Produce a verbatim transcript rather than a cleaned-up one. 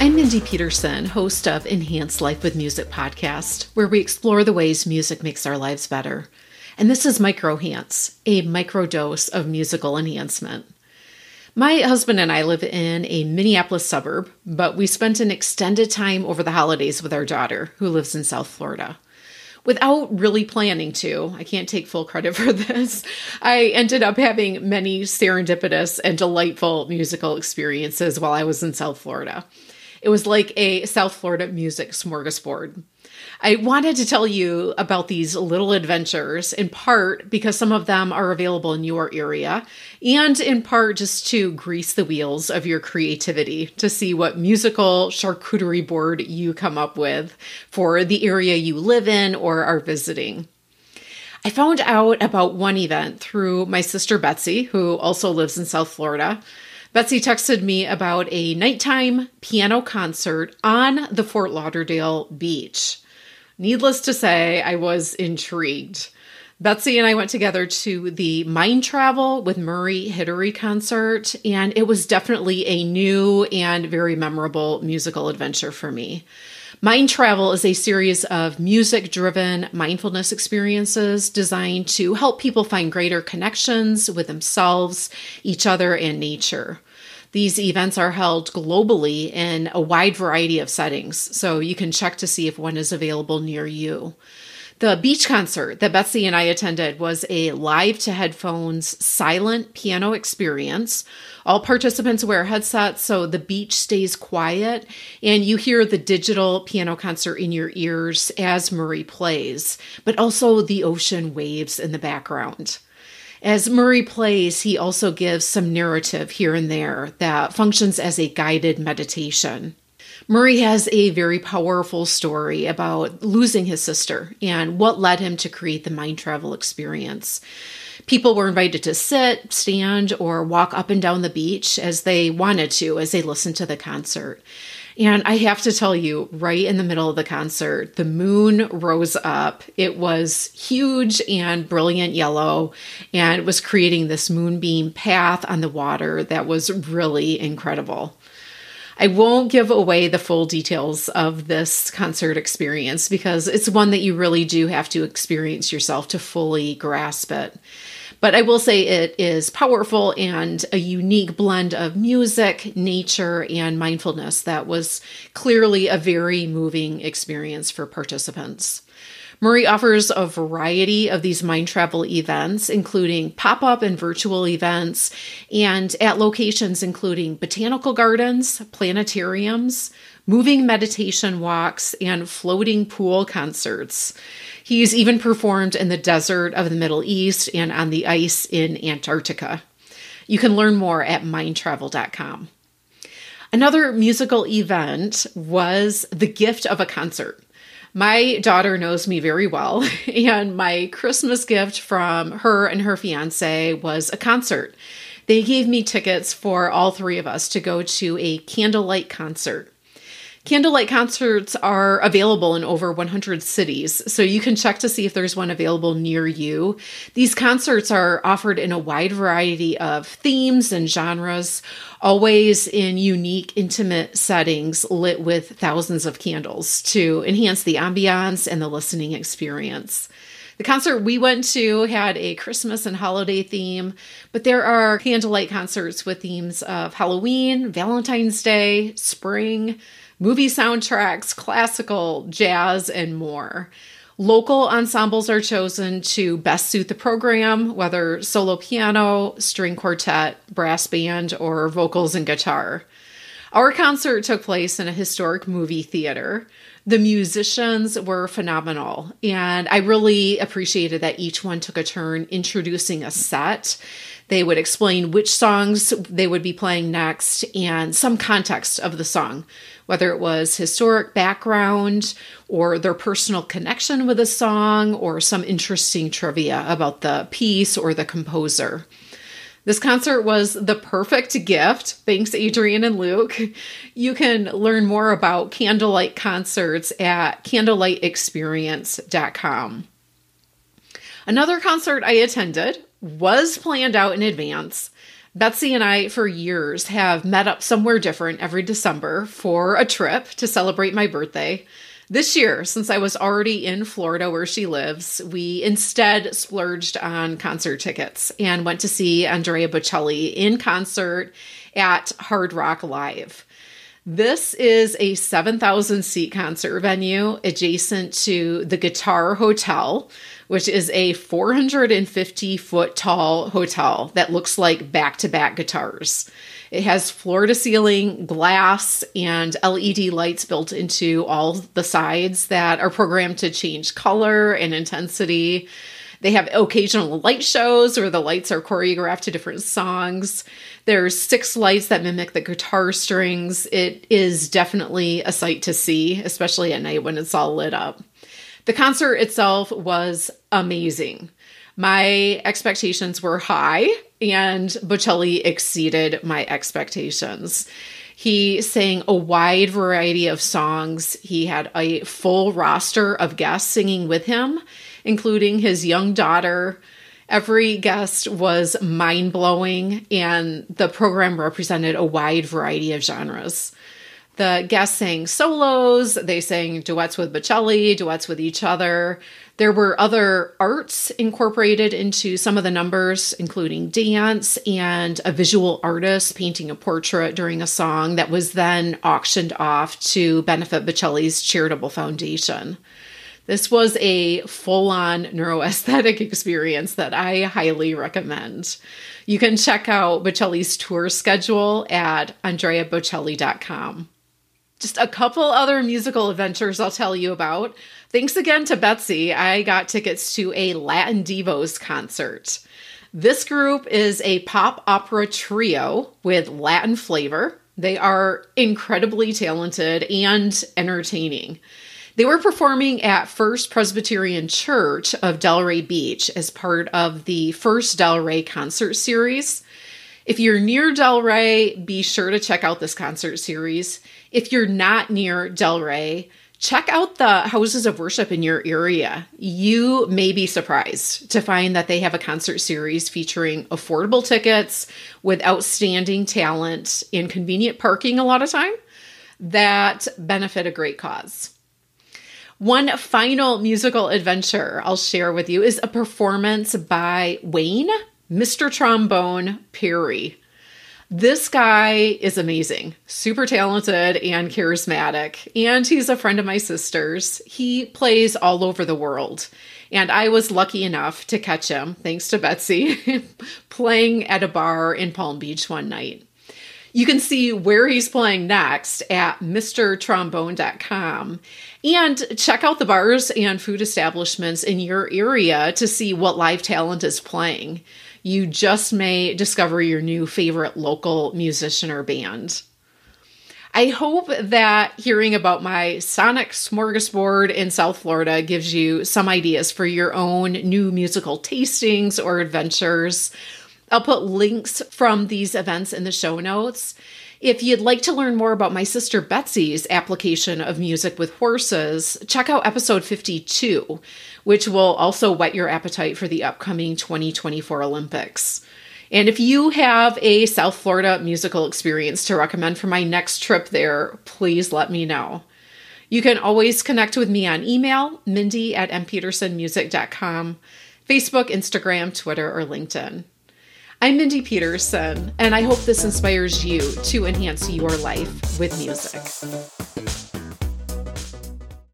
I'm Mindy Peterson, host of Enhanced Life with Music podcast, where we explore the ways music makes our lives better. And this is MicroHance, a microdose of musical enhancement. My husband and I live in a Minneapolis suburb, but we spent an extended time over the holidays with our daughter, who lives in South Florida. Without really planning to, I can't take full credit for this, I ended up having many serendipitous and delightful musical experiences while I was in South Florida. It was like a South Florida music smorgasbord. I wanted to tell you about these little adventures, in part because some of them are available in your area, and in part just to grease the wheels of your creativity to see what musical charcuterie board you come up with for the area you live in or are visiting. I found out about one event through my sister Betsy, who also lives in South Florida. Betsy texted me about a nighttime piano concert on the Fort Lauderdale beach. Needless to say, I was intrigued. Betsy and I went together to the Mind Travel with Murray Hittery concert, and it was definitely a new and very memorable musical adventure for me. Mind Travel is a series of music-driven mindfulness experiences designed to help people find greater connections with themselves, each other, and nature. These events are held globally in a wide variety of settings, so you can check to see if one is available near you. The beach concert that Betsy and I attended was a live-to-headphones silent piano experience. All participants wear headsets so the beach stays quiet, and you hear the digital piano concert in your ears as Murray plays, but also the ocean waves in the background. As Murray plays, he also gives some narrative here and there that functions as a guided meditation. Murray has a very powerful story about losing his sister and what led him to create the Mind Travel experience. People were invited to sit, stand, or walk up and down the beach as they wanted to as they listened to the concert. And I have to tell you, right in the middle of the concert, the moon rose up. It was huge and brilliant yellow, and it was creating this moonbeam path on the water that was really incredible. I won't give away the full details of this concert experience because it's one that you really do have to experience yourself to fully grasp it. But I will say it is powerful and a unique blend of music, nature, and mindfulness that was clearly a very moving experience for participants. Murray offers a variety of these mind travel events, including pop-up and virtual events, and at locations including botanical gardens, planetariums, moving meditation walks, and floating pool concerts. He's even performed in the desert of the Middle East and on the ice in Antarctica. You can learn more at mind travel dot com. Another musical event was the gift of a concert. My daughter knows me very well, and my Christmas gift from her and her fiance was a concert. They gave me tickets for all three of us to go to a candlelight concert. Candlelight concerts are available in over one hundred cities, so you can check to see if there's one available near you. These concerts are offered in a wide variety of themes and genres, always in unique, intimate settings lit with thousands of candles to enhance the ambiance and the listening experience. The concert we went to had a Christmas and holiday theme, but there are candlelight concerts with themes of Halloween, Valentine's Day, spring, movie soundtracks, classical, jazz, and more. Local ensembles are chosen to best suit the program, whether solo piano, string quartet, brass band, or vocals and guitar. Our concert took place in a historic movie theater. The musicians were phenomenal, and I really appreciated that each one took a turn introducing a set. They would explain which songs they would be playing next and some context of the song, whether it was historic background or their personal connection with a song or some interesting trivia about the piece or the composer. This concert was the perfect gift. Thanks, Adrian and Luke. You can learn more about candlelight concerts at candlelight experience dot com. Another concert I attended was planned out in advance. Betsy and I, for years, have met up somewhere different every December for a trip to celebrate my birthday. This year, since I was already in Florida where she lives, we instead splurged on concert tickets and went to see Andrea Bocelli in concert at Hard Rock Live. This is a seven thousand seat concert venue adjacent to the Guitar Hotel, which is a four hundred fifty foot tall hotel that looks like back-to-back guitars. It has floor-to-ceiling glass and L E D lights built into all the sides that are programmed to change color and intensity. They have occasional light shows where the lights are choreographed to different songs. There's six lights that mimic the guitar strings. It is definitely a sight to see, especially at night when it's all lit up. The concert itself was amazing. My expectations were high, and Bocelli exceeded my expectations. He sang a wide variety of songs. He had a full roster of guests singing with him, including his young daughter. Every guest was mind-blowing, and the program represented a wide variety of genres. The guests sang solos, they sang duets with Bocelli, duets with each other. There were other arts incorporated into some of the numbers, including dance and a visual artist painting a portrait during a song that was then auctioned off to benefit Bocelli's charitable foundation. This was a full-on neuroaesthetic experience that I highly recommend. You can check out Bocelli's tour schedule at andrea bocelli dot com. Just a couple other musical adventures I'll tell you about. Thanks again to Betsy, I got tickets to a Latin Divos concert. This group is a pop opera trio with Latin flavor. They are incredibly talented and entertaining. They were performing at First Presbyterian Church of Delray Beach as part of the First Delray concert series. If you're near Delray, be sure to check out this concert series. If you're not near Delray, check out the houses of worship in your area. You may be surprised to find that they have a concert series featuring affordable tickets with outstanding talent and convenient parking a lot of time that benefit a great cause. One final musical adventure I'll share with you is a performance by Wayne, Mister Trombone Perry. This guy is amazing, super talented and charismatic, and he's a friend of my sister's. He plays all over the world, and I was lucky enough to catch him, thanks to Betsy, playing at a bar in Palm Beach one night. You can see where he's playing next at Mr Trombone dot com and check out the bars and food establishments in your area to see what live talent is playing. You just may discover your new favorite local musician or band. I hope that hearing about my sonic smorgasbord in South Florida gives you some ideas for your own new musical tastings or adventures. I'll put links from these events in the show notes. If you'd like to learn more about my sister Betsy's application of music with horses, check out episode fifty-two, which will also whet your appetite for the upcoming twenty twenty-four Olympics. And if you have a South Florida musical experience to recommend for my next trip there, please let me know. You can always connect with me on email, mindy at m peterson music dot com, Facebook, Instagram, Twitter, or LinkedIn. I'm Mindy Peterson, and I hope this inspires you to enhance your life with music.